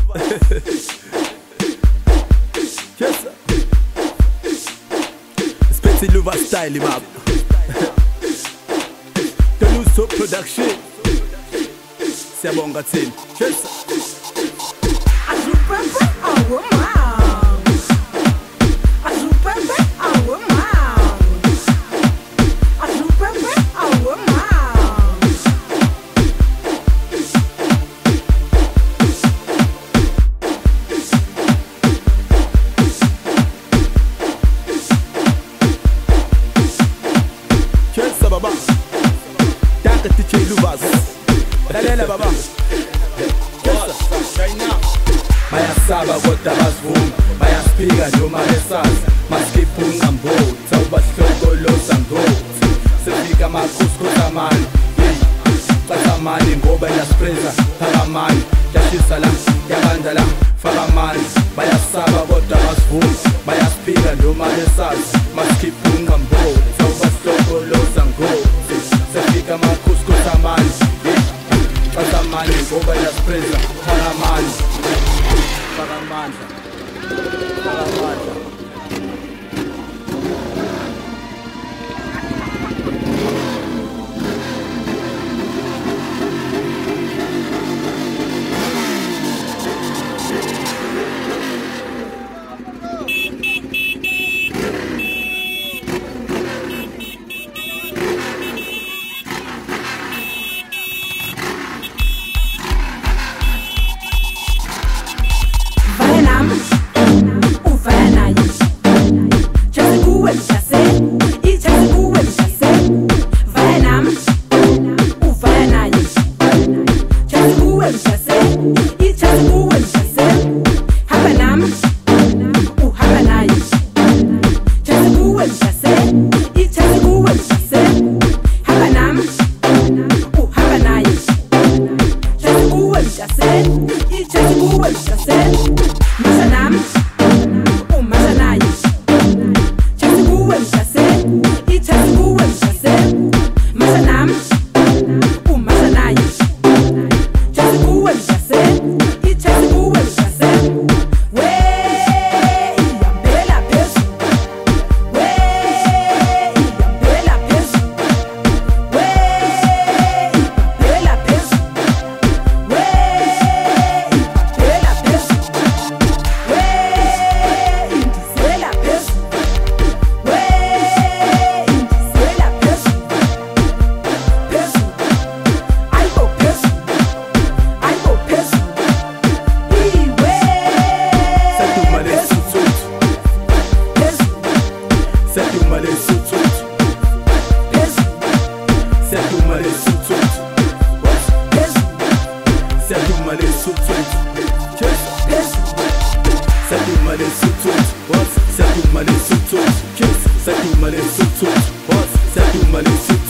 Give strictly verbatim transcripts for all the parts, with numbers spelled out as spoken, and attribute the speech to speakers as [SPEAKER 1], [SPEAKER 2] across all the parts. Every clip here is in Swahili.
[SPEAKER 1] Yes sir. Spetsi Luva style imap. Teluso production. Siyabonga thina. Yes sir. Baba, danke D J Luvas. Lalela baba. Bayasaba kodwa basivuma, bayaspika noma besazi, masiphunga mbotha ubahlokoloza ngothi. Sifika amakhosikoza amani, xatha amani ngoba yaspreza phakamani, yashisa la, yabanda la, faka amani. Bayasaba kodwa basivuma, bayaspika noma besazi, masiphunga mbotha ubahlokoloza ngothi. Sifika amakhosikoza amani, xatha amani ngoba yaspreza phakamani. Paramanda, Paramanda.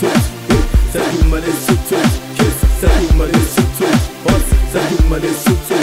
[SPEAKER 1] Money,